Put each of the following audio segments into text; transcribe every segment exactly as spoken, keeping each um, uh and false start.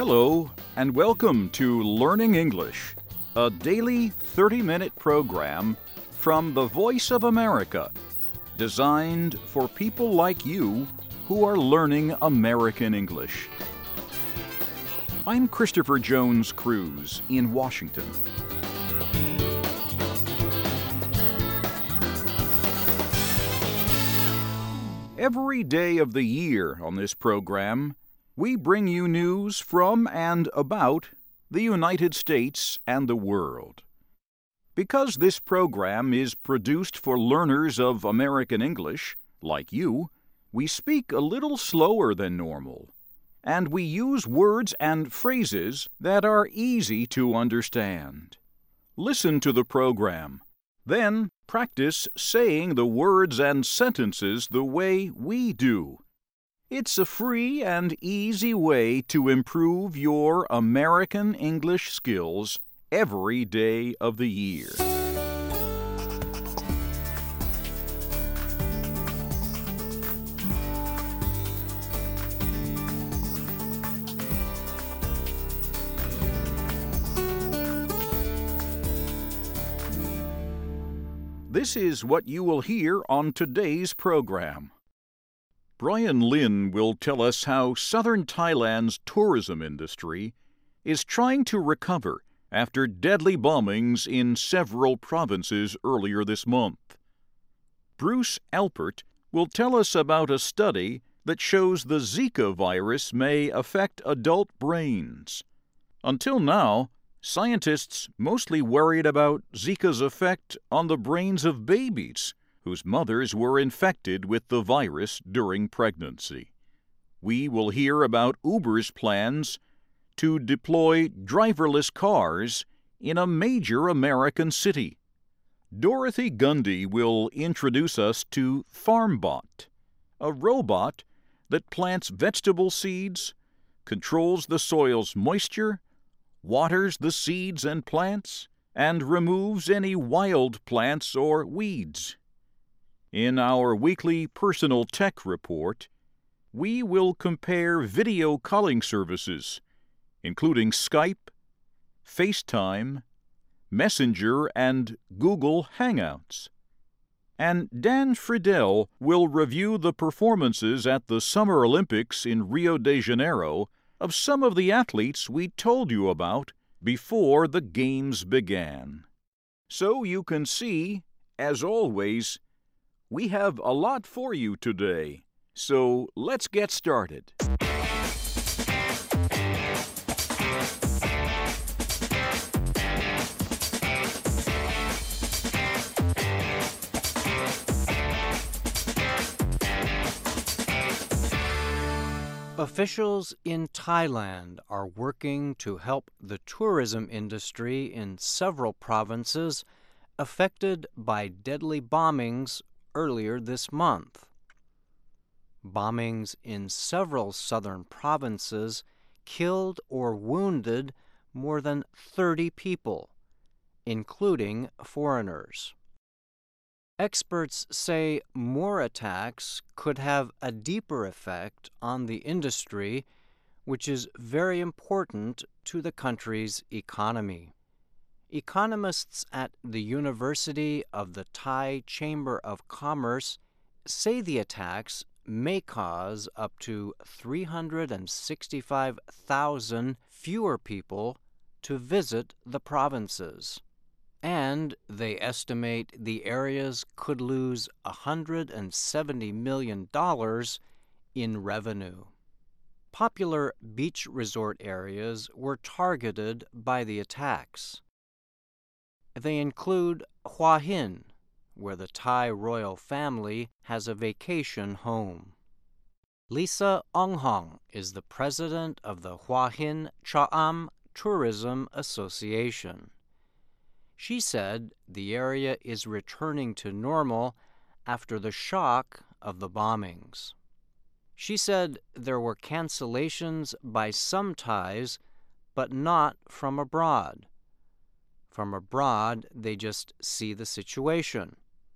Hello, and welcome to Learning English, a daily thirty-minute program from the Voice of America, designed for people like you who are learning American English. I'm Christopher Jones Cruz in Washington. Every day of the year on this program, we bring you news from and about the United States and the world. Because this program is produced for learners of American English, like you, we speak a little slower than normal, and we use words and phrases that are easy to understand. Listen to the program. Then practice saying the words and sentences the way we do. It's a free and easy way to improve your American English skills every day of the year. This is what you will hear on today's program. Brian Lin will tell us how southern Thailand's tourism industry is trying to recover after deadly bombings in several provinces earlier this month. Bruce Alpert will tell us about a study that shows the Zika virus may affect adult brains. Until now, scientists mostly worried about Zika's effect on the brains of babies whose mothers were infected with the virus during pregnancy. We will hear about Uber's plans to deploy driverless cars in a major American city. Dorothy Gundy will introduce us to FarmBot, a robot that plants vegetable seeds, controls the soil's moisture, waters the seeds and plants, and removes any wild plants or weeds. In our weekly Personal Tech Report, we will compare video calling services, including Skype, FaceTime, Messenger, and Google Hangouts. And Dan Friedel will review the performances at the Summer Olympics in Rio de Janeiro of some of the athletes we told you about before the Games began. So you can see, as always, we have a lot for you today, so let's get started. Officials in Thailand are working to help the tourism industry in several provinces affected by deadly bombings earlier this month. Bombings in several southern provinces killed or wounded more than thirty people, including foreigners. Experts say more attacks could have a deeper effect on the industry, which is very important to the country's economy. Economists at the University of the Thai Chamber of Commerce say the attacks may cause up to three hundred sixty-five thousand fewer people to visit the provinces, and they estimate the areas could lose one hundred seventy million dollars in revenue. Popular beach resort areas were targeted by the attacks. They include Hua Hin, where the Thai royal family has a vacation home. Lisa Onghong is the president of the Hua Hin Cha Am Tourism Association. She said the area is returning to normal after the shock of the bombings. She said there were cancellations by some Thais, but not from abroad. From abroad, they just see the situation.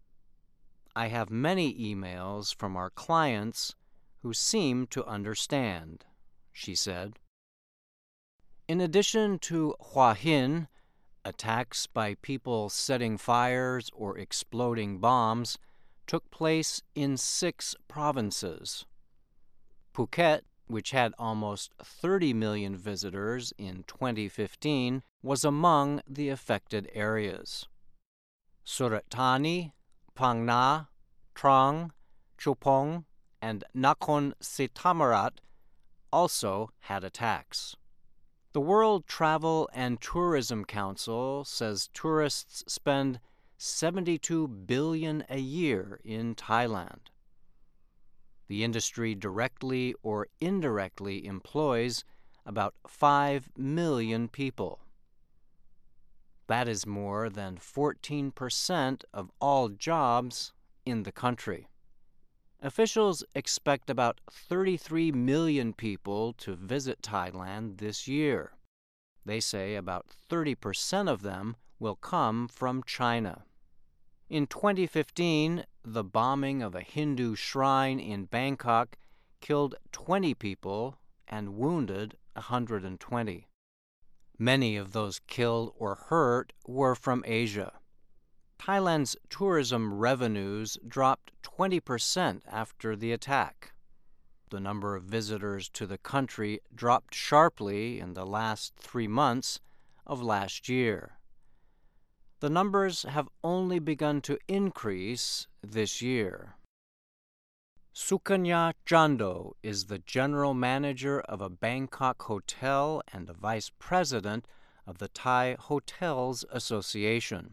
I have many emails from our clients who seem to understand, she said. In addition to Hua Hin, attacks by people setting fires or exploding bombs took place in six provinces. Phuket, which had almost thirty million visitors in twenty fifteen, was among the affected areas. Surat Thani, Phang Nga, Trang, Chupong, and Nakhon Si Thammarat also had attacks. The World Travel and Tourism Council says tourists spend seventy-two billion dollars a year in Thailand. The industry directly or indirectly employs about five million people. That is more than fourteen percent of all jobs in the country. Officials expect about thirty-three million people to visit Thailand this year. They say about thirty percent of them will come from China. In twenty fifteen, the bombing of a Hindu shrine in Bangkok killed twenty people and wounded one hundred twenty. Many of those killed or hurt were from Asia. Thailand's tourism revenues dropped twenty percent after the attack. The number of visitors to the country dropped sharply in the last three months of last year. The numbers have only begun to increase this year. Sukanya Chando is the general manager of a Bangkok hotel and the vice president of the Thai Hotels Association.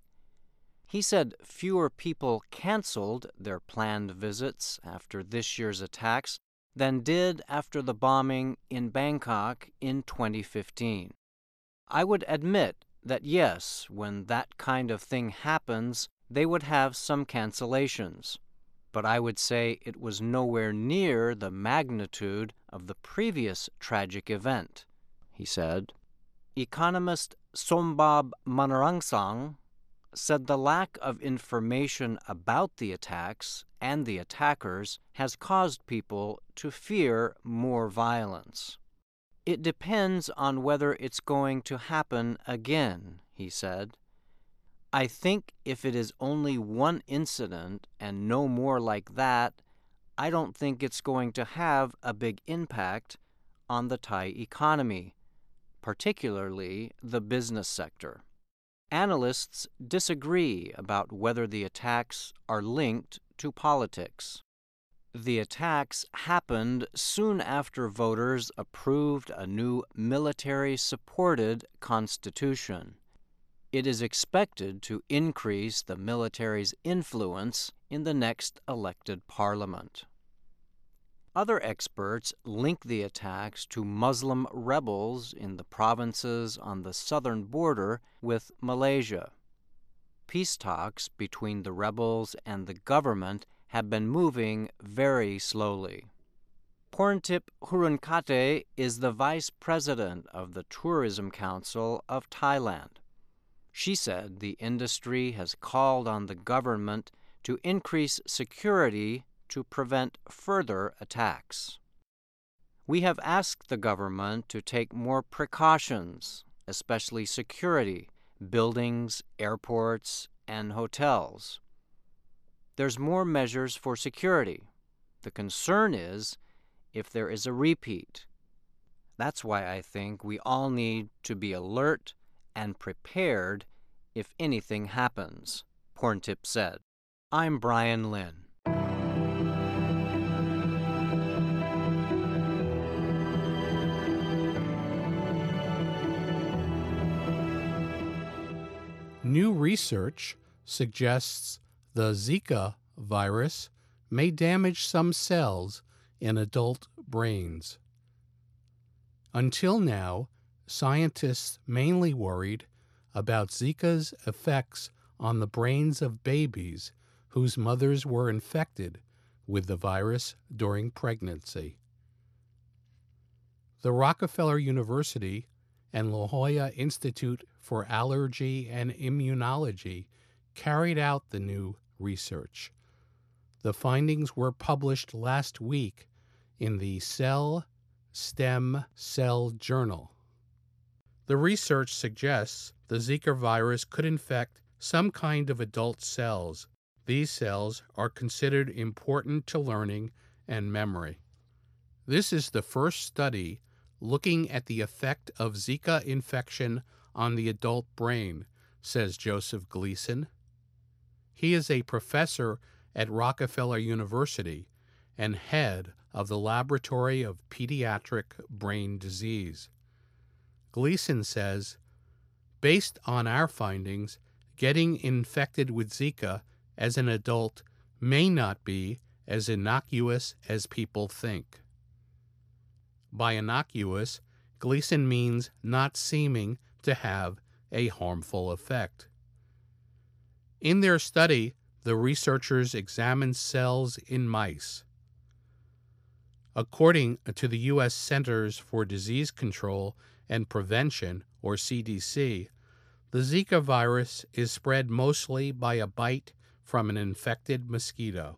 He said fewer people canceled their planned visits after this year's attacks than did after the bombing in Bangkok in twenty fifteen. I would admit that yes, when that kind of thing happens, they would have some cancellations. But I would say it was nowhere near the magnitude of the previous tragic event, he said. Economist Sombab Manarangsang said the lack of information about the attacks and the attackers has caused people to fear more violence. It depends on whether it's going to happen again, he said. I think if it is only one incident and no more like that, I don't think it's going to have a big impact on the Thai economy, particularly the business sector. Analysts disagree about whether the attacks are linked to politics. The attacks happened soon after voters approved a new military-supported constitution. It is expected to increase the military's influence in the next elected parliament. Other experts link the attacks to Muslim rebels in the provinces on the southern border with Malaysia. Peace talks between the rebels and the government have been moving very slowly. Porntip Hurunkate is the vice president of the Tourism Council of Thailand. She said the industry has called on the government to increase security to prevent further attacks. We have asked the government to take more precautions, especially security, buildings, airports, and hotels. There's more measures for security. The concern is if there is a repeat. That's why I think we all need to be alert and prepared if anything happens, Porntip said. I'm Brian Lynn. New research suggests the Zika virus may damage some cells in adult brains. Until now, scientists mainly worried about Zika's effects on the brains of babies whose mothers were infected with the virus during pregnancy. The Rockefeller University and La Jolla Institute for Allergy and Immunology carried out the new research. The findings were published last week in the Cell Stem Cell Journal. The research suggests the Zika virus could infect some kind of adult cells. These cells are considered important to learning and memory. This is the first study looking at the effect of Zika infection on the adult brain, says Joseph Gleason. He is a professor at Rockefeller University and head of the Laboratory of Pediatric Brain Disease. Gleason says, based on our findings, getting infected with Zika as an adult may not be as innocuous as people think. By innocuous, Gleason means not seeming to have a harmful effect. In their study, the researchers examined cells in mice. According to the U S Centers for Disease Control and Prevention, or C D C, the Zika virus is spread mostly by a bite from an infected mosquito.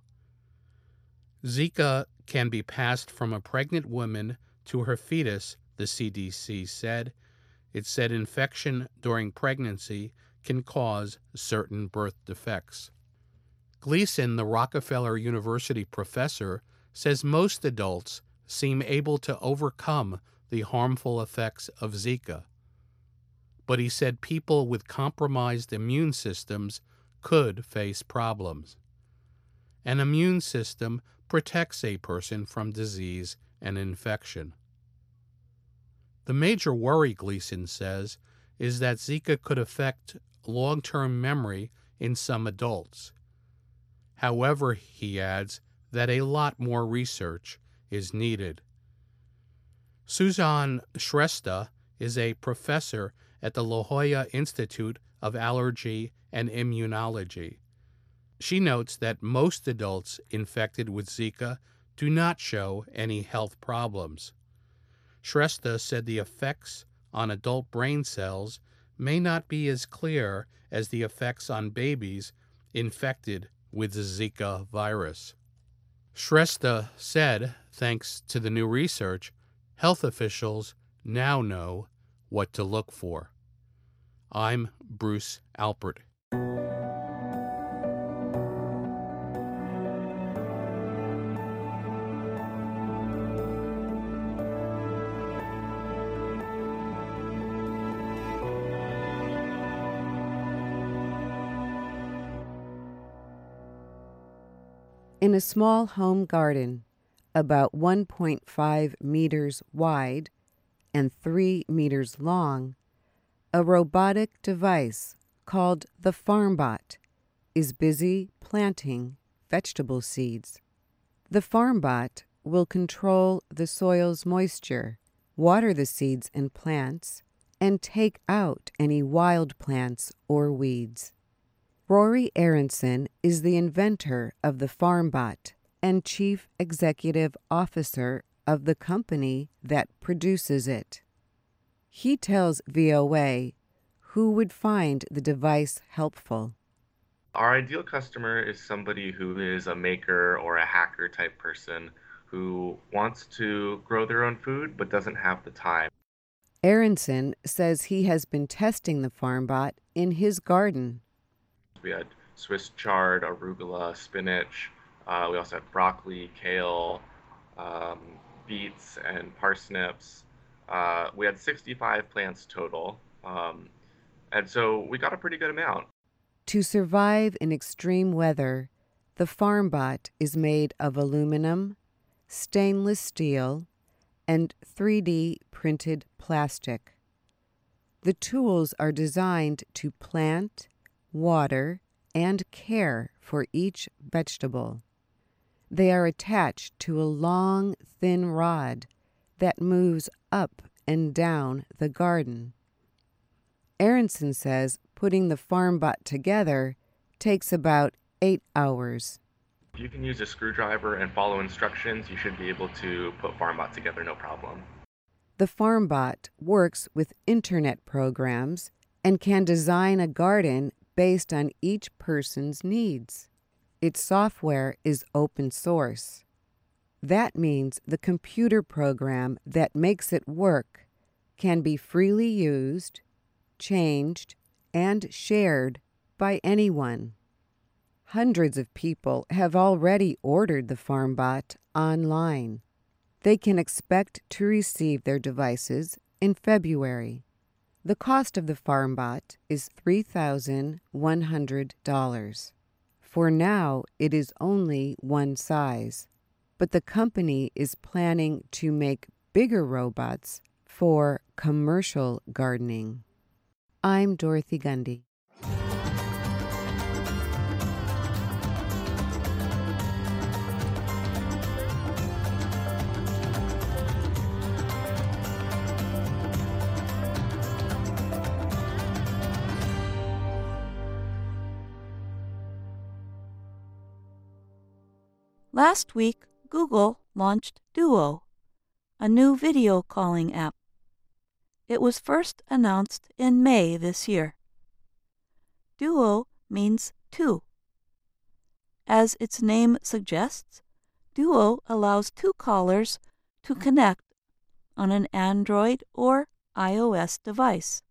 Zika can be passed from a pregnant woman to her fetus, the C D C said. It said infection during pregnancy can cause certain birth defects. Gleason, the Rockefeller University professor, says most adults seem able to overcome the harmful effects of Zika. But he said people with compromised immune systems could face problems. An immune system protects a person from disease and infection. The major worry, Gleason says, is that Zika could affect long-term memory in some adults. However, he adds that a lot more research is needed. Suzanne Shrestha is a professor at the La Jolla Institute of Allergy and Immunology. She notes that most adults infected with Zika do not show any health problems. Shrestha said the effects on adult brain cells may not be as clear as the effects on babies infected with the Zika virus. Shrestha said, thanks to the new research, health officials now know what to look for. I'm Bruce Alpert. In a small home garden, about one point five meters wide and three meters long, a robotic device called the FarmBot is busy planting vegetable seeds. The FarmBot will control the soil's moisture, water the seeds and plants, and take out any wild plants or weeds. Rory Aronson is the inventor of the FarmBot and chief executive officer of the company that produces it. He tells V O A who would find the device helpful. Our ideal customer is somebody who is a maker or a hacker type person who wants to grow their own food but doesn't have the time. Aronson says he has been testing the FarmBot in his garden. We had Swiss chard, arugula, spinach. Uh, we also had broccoli, kale, um, beets, and parsnips. Uh, we had sixty-five plants total. Um, and so we got a pretty good amount. To survive in extreme weather, the FarmBot is made of aluminum, stainless steel, and three D printed plastic. The tools are designed to plant, water, and care for each vegetable. They are attached to a long, thin rod that moves up and down the garden. Aronson says putting the FarmBot together takes about eight hours. If you can use a screwdriver and follow instructions, you should be able to put FarmBot together no problem. The FarmBot works with internet programs and can design a garden based on each person's needs. Its software is open source. That means the computer program that makes it work can be freely used, changed, and shared by anyone. Hundreds of people have already ordered the FarmBot online. They can expect to receive their devices in February. The cost of the FarmBot is three thousand one hundred dollars. For now, it is only one size, but the company is planning to make bigger robots for commercial gardening. I'm Dorothy Gundy. Last week, Google launched Duo, a new video calling app. It was first announced in May this year. Duo means two. As its name suggests, Duo allows two callers to connect on an Android or iOS device.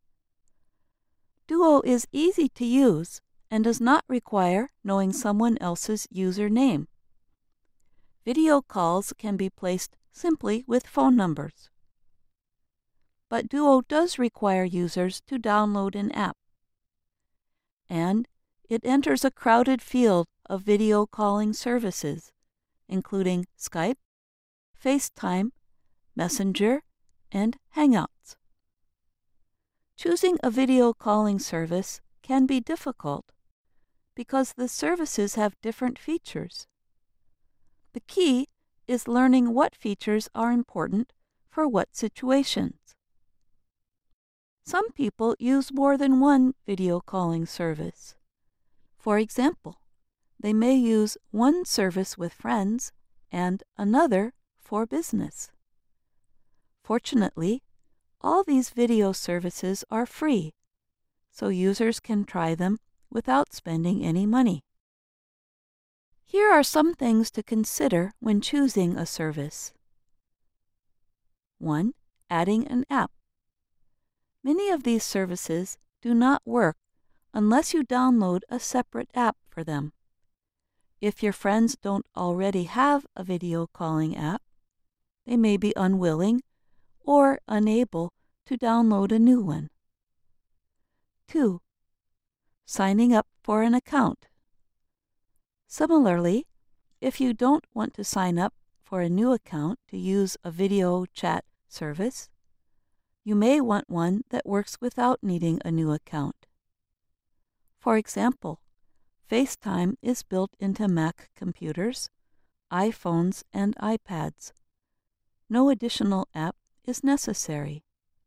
Duo is easy to use and does not require knowing someone else's username. Video calls can be placed simply with phone numbers. But Duo does require users to download an app. And it enters a crowded field of video calling services, including Skype, FaceTime, Messenger, and Hangouts. Choosing a video calling service can be difficult because the services have different features. The key is learning what features are important for what situations. Some people use more than one video calling service. For example, they may use one service with friends and another for business. Fortunately, all these video services are free, so users can try them without spending any money. Here are some things to consider when choosing a service. one. Adding an app. Many of these services do not work unless you download a separate app for them. If your friends don't already have a video calling app, they may be unwilling or unable to download a new one. two. Signing up for an account. Similarly, if you don't want to sign up for a new account to use a video chat service, you may want one that works without needing a new account. For example, FaceTime is built into Mac computers, iPhones, and iPads. No additional app is necessary.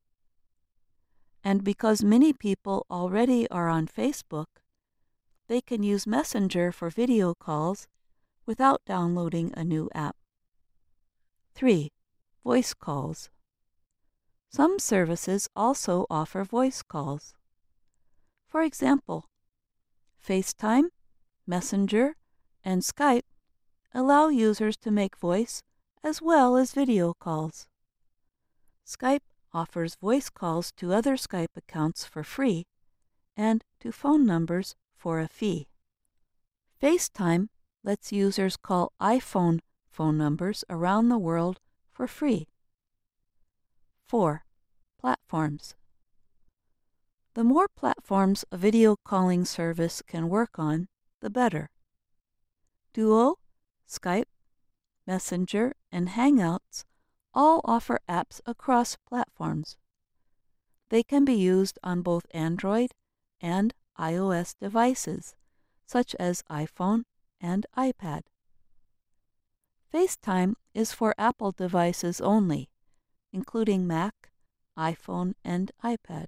And because many people already are on Facebook, they can use Messenger for video calls without downloading a new app. three. Voice calls. Some services also offer voice calls. For example, FaceTime, Messenger, and Skype allow users to make voice as well as video calls. Skype offers voice calls to other Skype accounts for free and to phone numbers for a fee. FaceTime lets users call iPhone phone numbers around the world for free. four. Platforms. The more platforms a video calling service can work on, the better. Duo, Skype, Messenger, and Hangouts all offer apps across platforms. They can be used on both Android and iOS devices, such as iPhone and iPad. FaceTime is for Apple devices only, including Mac, iPhone, and iPad.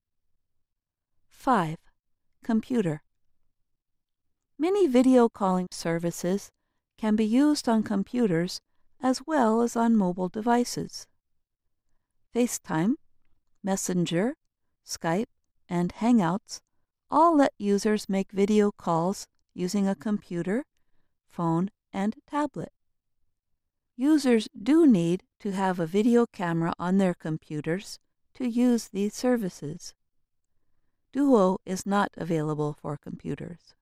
five. Computer. Many video calling services can be used on computers as well as on mobile devices. FaceTime, Messenger, Skype, and Hangouts all let users make video calls using a computer, phone, and tablet. Users do need to have a video camera on their computers to use these services. Duo is not available for computers.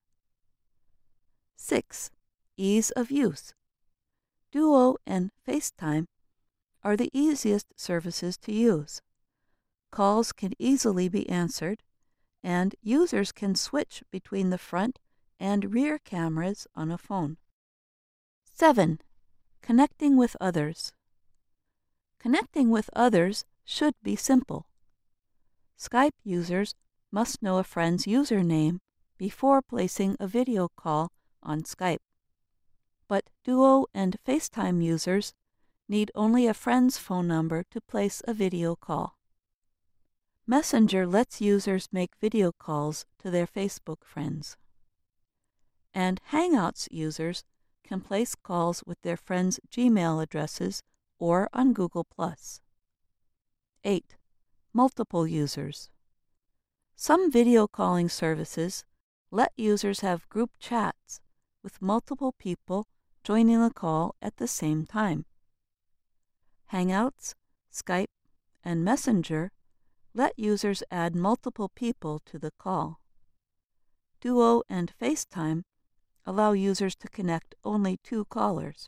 six. Ease of use. Duo and FaceTime are the easiest services to use. Calls can easily be answered, and users can switch between the front and rear cameras on a phone. seven. Connecting with others. Connecting with others should be simple. Skype users must know a friend's username before placing a video call on Skype. But Duo and FaceTime users need only a friend's phone number to place a video call. Messenger lets users make video calls to their Facebook friends. And Hangouts users can place calls with their friends' Gmail addresses or on Google plus. eight. Multiple users. Some video calling services let users have group chats with multiple people joining the call at the same time. Hangouts, Skype, and Messenger let users add multiple people to the call. Duo and FaceTime allow users to connect only two callers.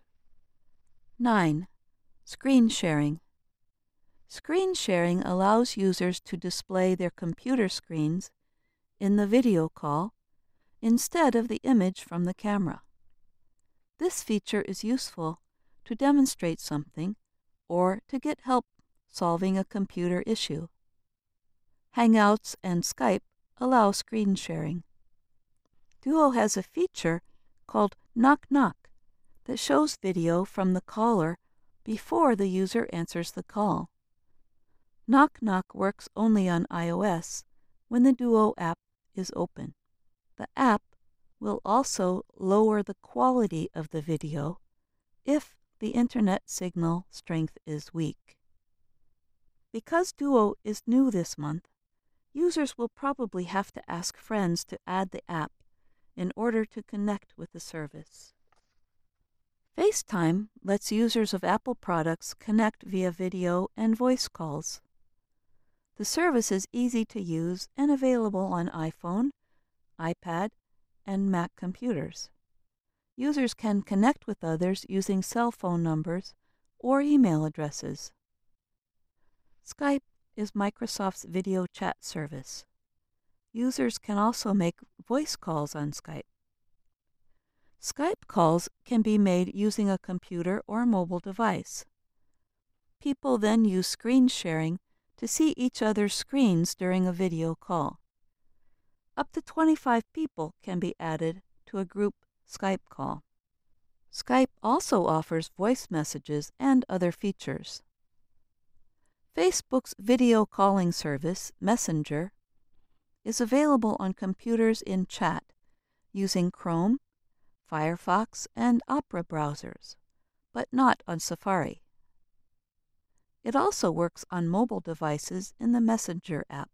nine. Screen sharing. Screen sharing allows users to display their computer screens in the video call instead of the image from the camera. This feature is useful to demonstrate something or to get help solving a computer issue. Hangouts and Skype allow screen sharing. Duo has a feature called Knock Knock that shows video from the caller before the user answers the call. Knock Knock works only on iOS when the Duo app is open. The app will also lower the quality of the video if the internet signal strength is weak. Because Duo is new this month, users will probably have to ask friends to add the app in order to connect with the service. FaceTime lets users of Apple products connect via video and voice calls. The service is easy to use and available on iPhone, iPad, and Mac computers. Users can connect with others using cell phone numbers or email addresses. Skype is Microsoft's video chat service. Users can also make voice calls on Skype. Skype calls can be made using a computer or mobile device. People then use screen sharing to see each other's screens during a video call. Up to twenty-five people can be added to a group Skype call. Skype also offers voice messages and other features. Facebook's video calling service, Messenger, is available on computers in chat using Chrome, Firefox, and Opera browsers, but not on Safari. It also works on mobile devices in the Messenger app.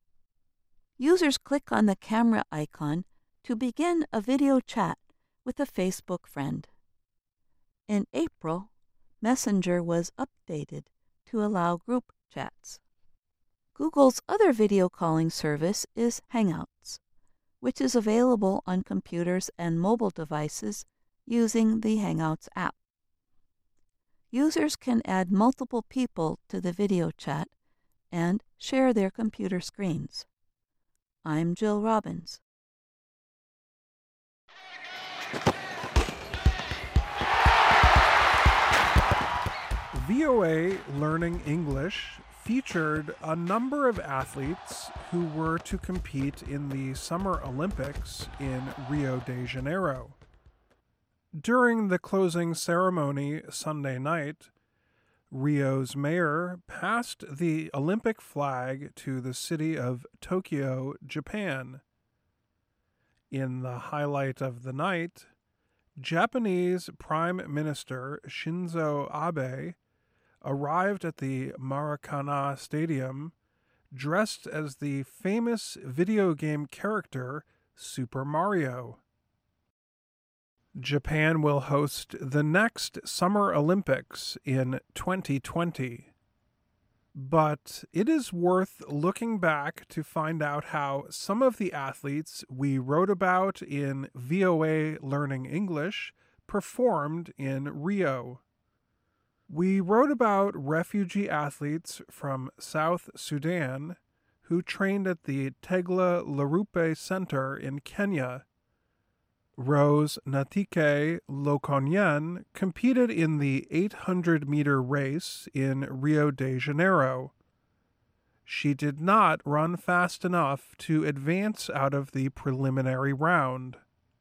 Users click on the camera icon to begin a video chat with a Facebook friend. In April, Messenger was updated to allow group chats. Google's other video calling service is Hangouts, which is available on computers and mobile devices using the Hangouts app. Users can add multiple people to the video chat and share their computer screens. I'm Jill Robbins. V O A Learning English featured a number of athletes who were to compete in the Summer Olympics in Rio de Janeiro. During the closing ceremony Sunday night, Rio's mayor passed the Olympic flag to the city of Tokyo, Japan. In the highlight of the night, Japanese Prime Minister Shinzo Abe arrived at the Maracana Stadium dressed as the famous video game character Super Mario. Japan will host the next Summer Olympics in twenty twenty. but it is worth looking back to find out how some of the athletes we wrote about in V O A Learning English performed in Rio. We wrote about refugee athletes from South Sudan who trained at the Tegla Larupe Center in Kenya. Rose Natike Lokonyen competed in the eight hundred meter race in Rio de Janeiro. She did not run fast enough to advance out of the preliminary round.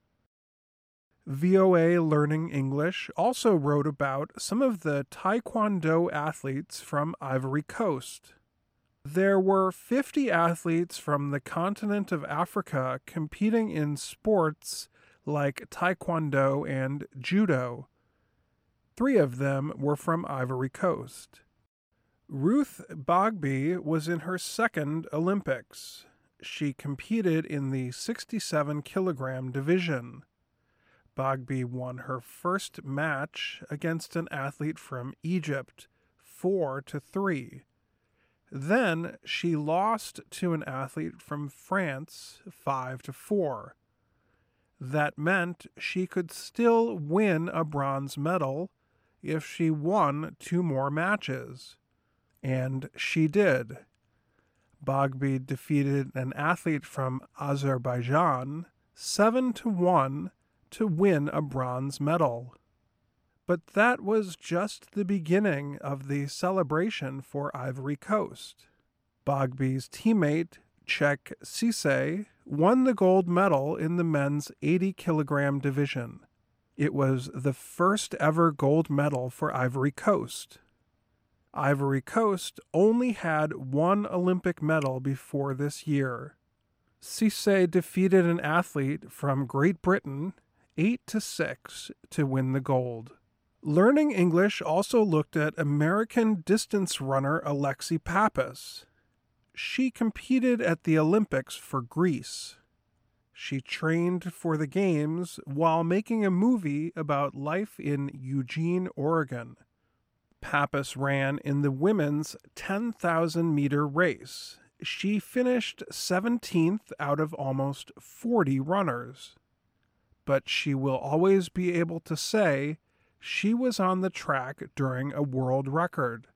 V O A Learning English also wrote about some of the Taekwondo athletes from Ivory Coast. There were fifty athletes from the continent of Africa competing in sports like Taekwondo and Judo. Three of them were from Ivory Coast. Ruth Bogby was in her second Olympics. She competed in the sixty-seven kilogram division. Bogby won her first match against an athlete from Egypt, four to three. Then she lost to an athlete from France, five to four. That meant she could still win a bronze medal if she won two more matches. And she did. Bogby defeated an athlete from Azerbaijan, seven to one, to win a bronze medal. But that was just the beginning of the celebration for Ivory Coast. Bogby's teammate, Cheick Cisse, won the gold medal in the men's eighty kilogram division. It was the first ever gold medal for Ivory Coast. Ivory Coast only had one Olympic medal before this year. Cisse defeated an athlete from Great Britain, eight to six, to win the gold. Learning English also looked at American distance runner Alexi Pappas. She competed at the Olympics for Greece. She trained for the Games while making a movie about life in Eugene, Oregon. Pappas ran in the women's ten thousand meter race. She finished seventeenth out of almost forty runners. But she will always be able to say she was on the track during a world record.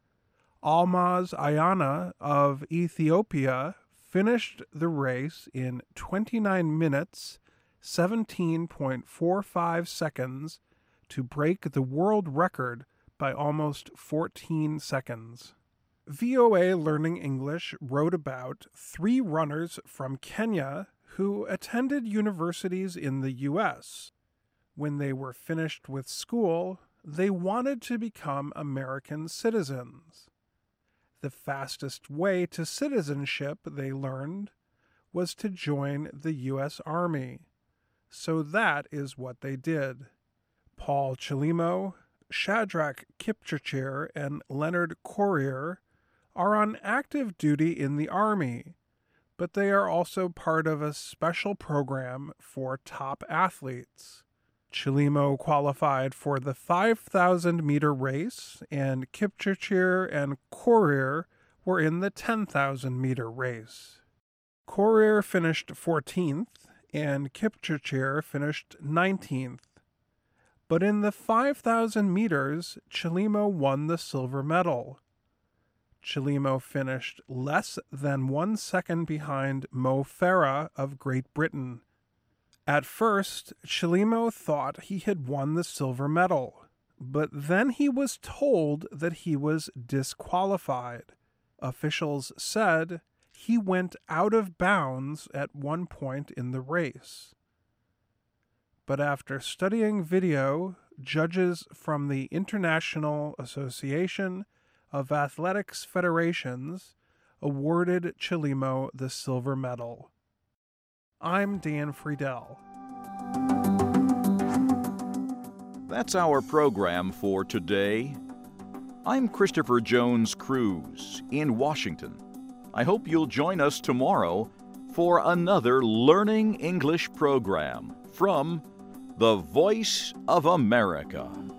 Almaz Ayana of Ethiopia finished the race in twenty-nine minutes, seventeen point four five seconds to break the world record by almost fourteen seconds. V O A Learning English wrote about three runners from Kenya who attended universities in the U S. When they were finished with school, they wanted to become American citizens. The fastest way to citizenship, they learned, was to join the U S Army. So that is what they did. Paul Chelimo, Shadrach Kipchirchir, and Leonard Courier are on active duty in the Army, but they are also part of a special program for top athletes. Chelimo qualified for the five thousand meter race, and Kipchirchir and Courier were in the ten thousand meter race. Courier finished fourteenth, and Kipchirchir finished nineteenth. But in the five thousand meters, Chelimo won the silver medal. Chelimo finished less than one second behind Mo Farah of Great Britain. At first, Chelimo thought he had won the silver medal, but then he was told that he was disqualified. Officials said he went out of bounds at one point in the race. But after studying video, judges from the International Association of Athletics Federations awarded Chelimo the silver medal. I'm Dan Friedel. That's our program for today. I'm Christopher Jones Cruz in Washington. I hope you'll join us tomorrow for another Learning English program from the Voice of America.